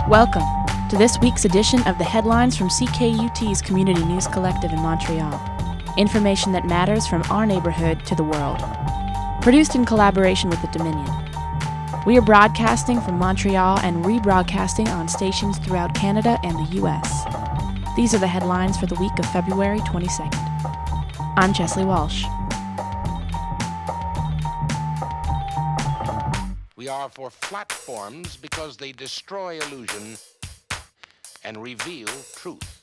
Welcome to this week's edition of the headlines from CKUT's Community News Collective in Montreal. Information that matters from our neighborhood to the world. Produced in collaboration with the Dominion. We are broadcasting from Montreal and rebroadcasting on stations throughout Canada and the U.S. These are the headlines for the week of February 22nd. I'm Chesley Walsh. We are for platforms because they destroy illusion and reveal truth.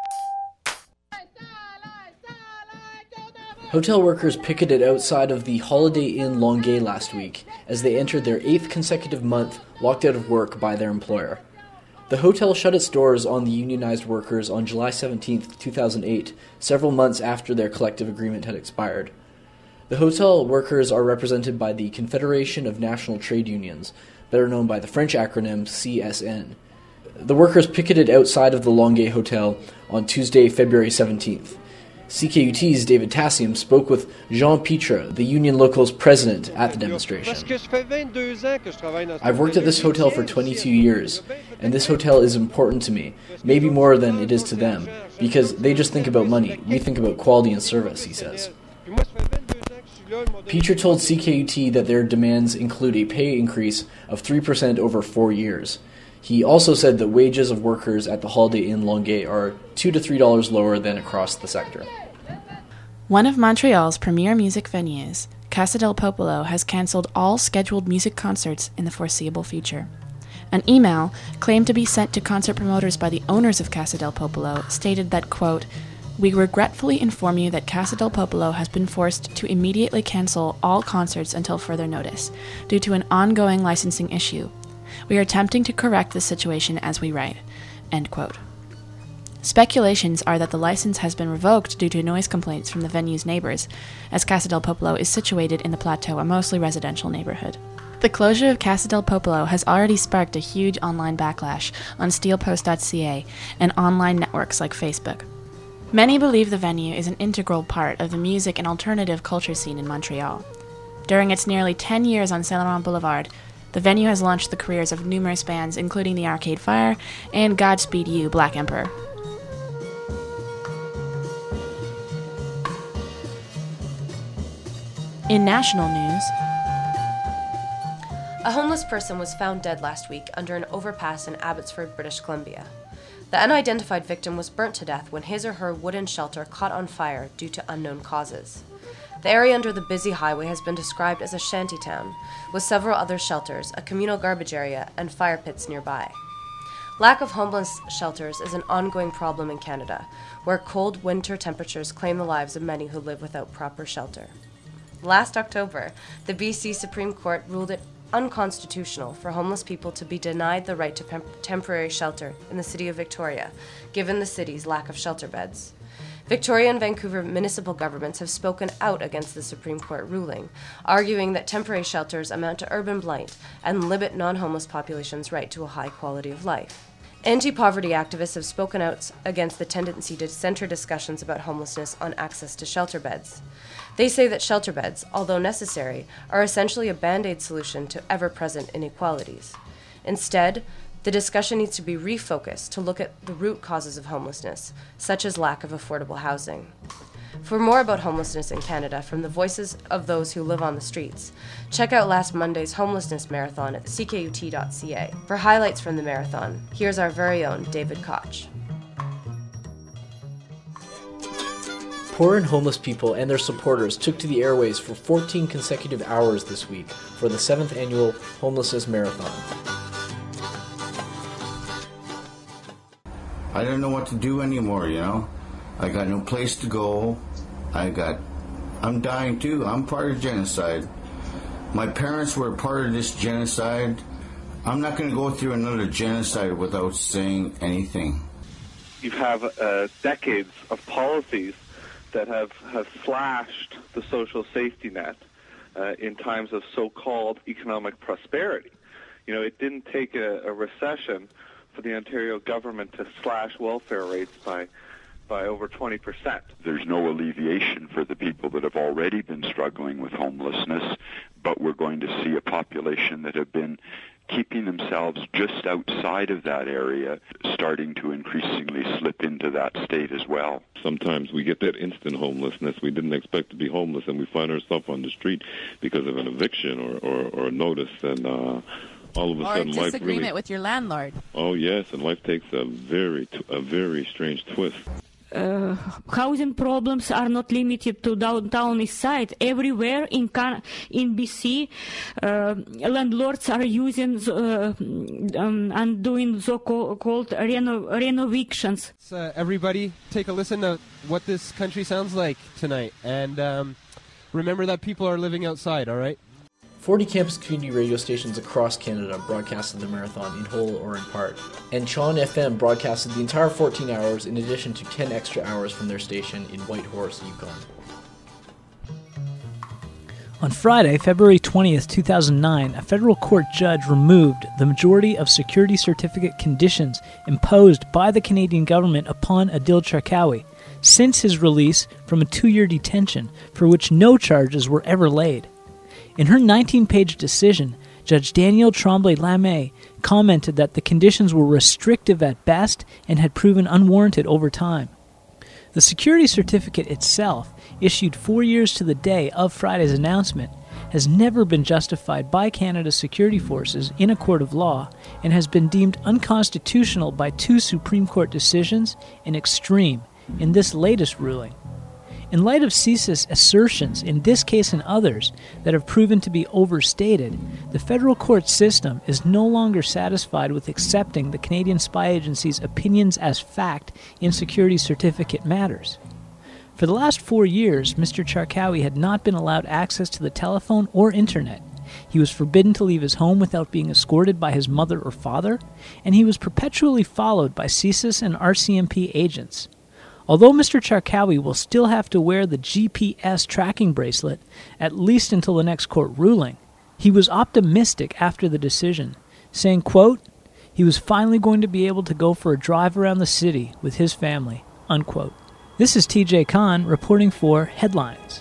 Hotel workers picketed outside of the Holiday Inn Longueuil last week as they entered their 8th consecutive month locked out of work by their employer. The hotel shut its doors on the unionized workers on July 17, 2008, several months after their collective agreement had expired. The hotel workers are represented by the Confederation of National Trade Unions, better known by the French acronym CSN. The workers picketed outside of the Longueuil Hotel on Tuesday, February 17th. CKUT's David Tassium spoke with Jean Pitre, the Union Local's president, at the demonstration. I've worked at this hotel for 22 years, and this hotel is important to me, maybe more than it is to them, because they just think about money. We think about quality and service, he says. Pitre told CKUT that their demands include a pay increase of 3% over 4 years. He also said that wages of workers at the Holiday Inn Longueuil are $2 to $3 lower than across the sector. One of Montreal's premier music venues, Casa del Popolo, has cancelled all scheduled music concerts in the foreseeable future. An email claimed to be sent to concert promoters by the owners of Casa del Popolo stated that, quote, "We regretfully inform you that Casa del Popolo has been forced to immediately cancel all concerts until further notice, due to an ongoing licensing issue. We are attempting to correct this situation as we write." End quote. Speculations are that the license has been revoked due to noise complaints from the venue's neighbors, as Casa del Popolo is situated in the Plateau, a mostly residential neighborhood. The closure of Casa del Popolo has already sparked a huge online backlash on steelpost.ca and online networks like Facebook. Many believe the venue is an integral part of the music and alternative culture scene in Montreal. During its nearly 10 years on Saint Laurent Boulevard, the venue has launched the careers of numerous bands, including the Arcade Fire and Godspeed You, Black Emperor. In national news, a homeless person was found dead last week under an overpass in Abbotsford, British Columbia. The unidentified victim was burnt to death when his or her wooden shelter caught on fire due to unknown causes. The area under the busy highway has been described as a shantytown, with several other shelters, a communal garbage area, and fire pits nearby. Lack of homeless shelters is an ongoing problem in Canada, where cold winter temperatures claim the lives of many who live without proper shelter. Last October, the BC Supreme Court ruled it unconstitutional for homeless people to be denied the right to temporary shelter in the city of Victoria, given the city's lack of shelter beds. Victoria and Vancouver municipal governments have spoken out against the Supreme Court ruling, arguing that temporary shelters amount to urban blight and limit non-homeless populations' right to a high quality of life. Anti-poverty activists have spoken out against the tendency to center discussions about homelessness on access to shelter beds. They say that shelter beds, although necessary, are essentially a band-aid solution to ever-present inequalities. Instead, the discussion needs to be refocused to look at the root causes of homelessness, such as lack of affordable housing. For more about homelessness in Canada from the voices of those who live on the streets, check out last Monday's homelessness marathon at ckut.ca. For highlights from the marathon, here's our very own David Koch. Poor and homeless people and their supporters took to the airways for 14 consecutive hours this week for the 7th annual Homelessness Marathon. I don't know what to do anymore, you know. I got no place to go. I'm dying too. I'm part of genocide. My parents were part of this genocide. I'm not going to go through another genocide without saying anything. You have decades of policies that have slashed the social safety net in times of so-called economic prosperity. You know, it didn't take a recession for the Ontario government to slash welfare rates by by over 20%. There's no alleviation for the people that have already been struggling with homelessness, but we're going to see a population that have been keeping themselves just outside of that area, starting to increasingly slip into that state as well. Sometimes we get that instant homelessness. We didn't expect to be homeless, and we find ourselves on the street because of an eviction or a notice, and all of a sudden life disagreement with your landlord. Oh yes, and life takes a very strange twist. Housing problems are not limited to downtown east side. Everywhere in BC, landlords are using and doing so-called renovictions. Everybody, take a listen to what this country sounds like tonight, and remember that people are living outside, all right? 40 campus community radio stations across Canada broadcasted the marathon in whole or in part, and Chon FM broadcasted the entire 14 hours in addition to 10 extra hours from their station in Whitehorse, Yukon. On Friday, February 20th, 2009, a federal court judge removed the majority of security certificate conditions imposed by the Canadian government upon Adil Charkawi since his release from a 2-year detention for which no charges were ever laid. In her 19-page decision, Judge Danielle Tremblay-Lamé commented that the conditions were restrictive at best and had proven unwarranted over time. The security certificate itself, issued 4 years to the day of Friday's announcement, has never been justified by Canada's security forces in a court of law and has been deemed unconstitutional by 2 Supreme Court decisions and extreme in this latest ruling. In light of CSIS assertions in this case and others that have proven to be overstated, the federal court system is no longer satisfied with accepting the Canadian Spy Agency's opinions as fact in security certificate matters. For the last 4 years, Mr. Charkawi had not been allowed access to the telephone or internet. He was forbidden to leave his home without being escorted by his mother or father, and he was perpetually followed by CSIS and RCMP agents. Although Mr. Charkawi will still have to wear the GPS tracking bracelet, at least until the next court ruling, he was optimistic after the decision, saying, quote, he was finally going to be able to go for a drive around the city with his family, unquote. This is TJ Khan reporting for Headlines.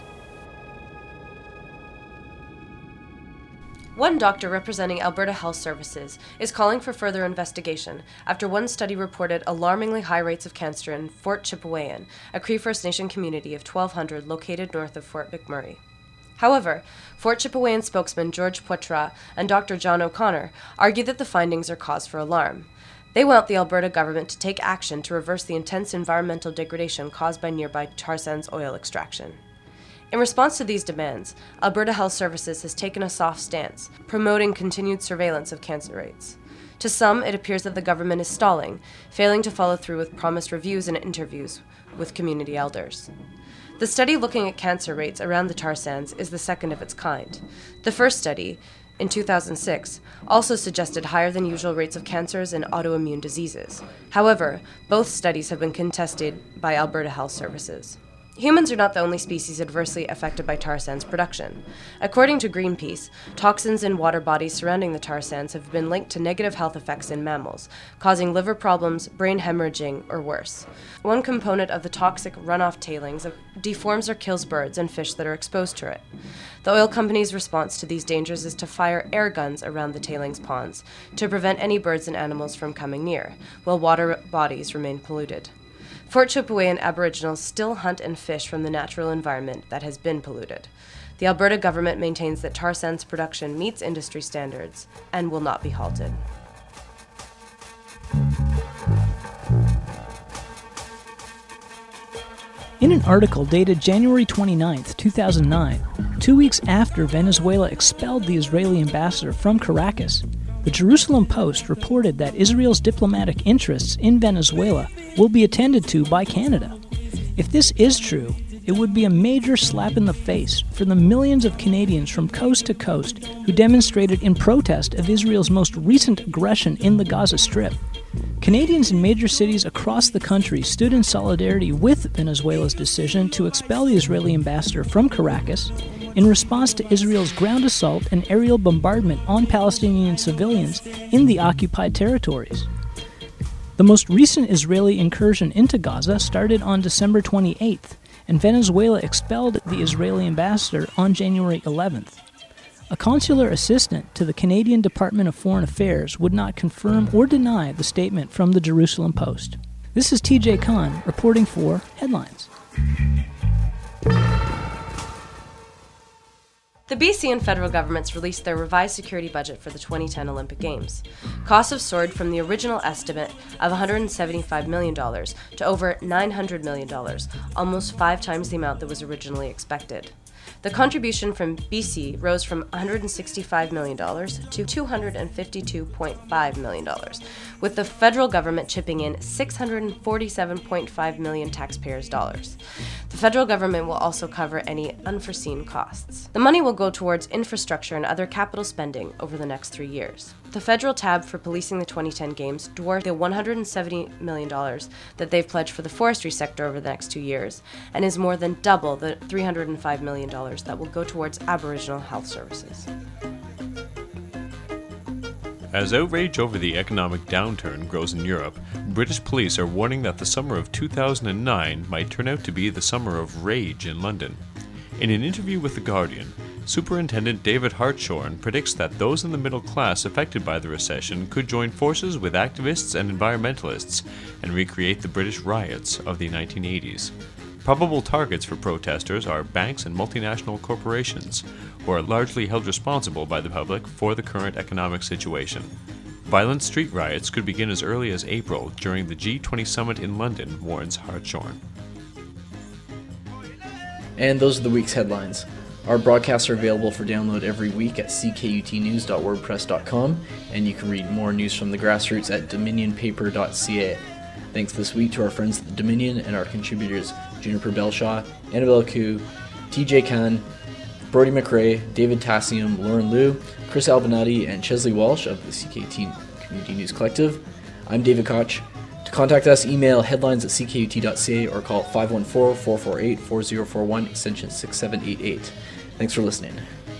One doctor representing Alberta Health Services is calling for further investigation after one study reported alarmingly high rates of cancer in Fort Chipewyan, a Cree First Nation community of 1,200 located north of Fort McMurray. However, Fort Chipewyan spokesman George Poitras and Dr. John O'Connor argue that the findings are cause for alarm. They want the Alberta government to take action to reverse the intense environmental degradation caused by nearby tar sands oil extraction. In response to these demands, Alberta Health Services has taken a soft stance, promoting continued surveillance of cancer rates. To some, it appears that the government is stalling, failing to follow through with promised reviews and interviews with community elders. The study looking at cancer rates around the tar sands is the second of its kind. The first study, in 2006, also suggested higher than usual rates of cancers and autoimmune diseases. However, both studies have been contested by Alberta Health Services. Humans are not the only species adversely affected by tar sands production. According to Greenpeace, toxins in water bodies surrounding the tar sands have been linked to negative health effects in mammals, causing liver problems, brain hemorrhaging, or worse. One component of the toxic runoff tailings deforms or kills birds and fish that are exposed to it. The oil company's response to these dangers is to fire air guns around the tailings ponds to prevent any birds and animals from coming near, while water bodies remain polluted. Fort Chipewyan Aboriginals still hunt and fish from the natural environment that has been polluted. The Alberta government maintains that tar sands production meets industry standards and will not be halted. In an article dated January 29, 2009, 2 weeks after Venezuela expelled the Israeli ambassador from Caracas, the Jerusalem Post reported that Israel's diplomatic interests in Venezuela will be attended to by Canada. If this is true, it would be a major slap in the face for the millions of Canadians from coast to coast who demonstrated in protest of Israel's most recent aggression in the Gaza Strip. Canadians in major cities across the country stood in solidarity with Venezuela's decision to expel the Israeli ambassador from Caracas in response to Israel's ground assault and aerial bombardment on Palestinian civilians in the occupied territories. The most recent Israeli incursion into Gaza started on December 28th, and Venezuela expelled the Israeli ambassador on January 11th. A consular assistant to the Canadian Department of Foreign Affairs would not confirm or deny the statement from the Jerusalem Post. This is TJ Khan reporting for Headlines. The BC and federal governments released their revised security budget for the 2010 Olympic Games. Costs have soared from the original estimate of $175 million to over $900 million, almost 5 times the amount that was originally expected. The contribution from BC rose from $165 million to $252.5 million, with the federal government chipping in $647.5 million taxpayers' dollars. The federal government will also cover any unforeseen costs. The money will go towards infrastructure and other capital spending over the next 3 years. The federal tab for policing the 2010 Games dwarfed the $170 million that they've pledged for the forestry sector over the next 2 years, and is more than double the $305 million that will go towards Aboriginal health services. As outrage over the economic downturn grows in Europe, British police are warning that the summer of 2009 might turn out to be the summer of rage in London. In an interview with The Guardian, Superintendent David Hartshorn predicts that those in the middle class affected by the recession could join forces with activists and environmentalists and recreate the British riots of the 1980s. Probable targets for protesters are banks and multinational corporations, who are largely held responsible by the public for the current economic situation. Violent street riots could begin as early as April during the G20 summit in London, warns Hartshorn. And those are the week's headlines. Our broadcasts are available for download every week at ckutnews.wordpress.com, and you can read more news from the grassroots at dominionpaper.ca. Thanks this week to our friends at the Dominion and our contributors Juniper Belshaw, Annabelle Koo, TJ Khan, Brody McRae, David Tassium, Lauren Liu, Chris Albinati, and Chesley Walsh of the CKUT Community News Collective. I'm David Koch. To contact us, email headlines@ckut.ca or call 514-448-4041, extension 6788. Thanks for listening.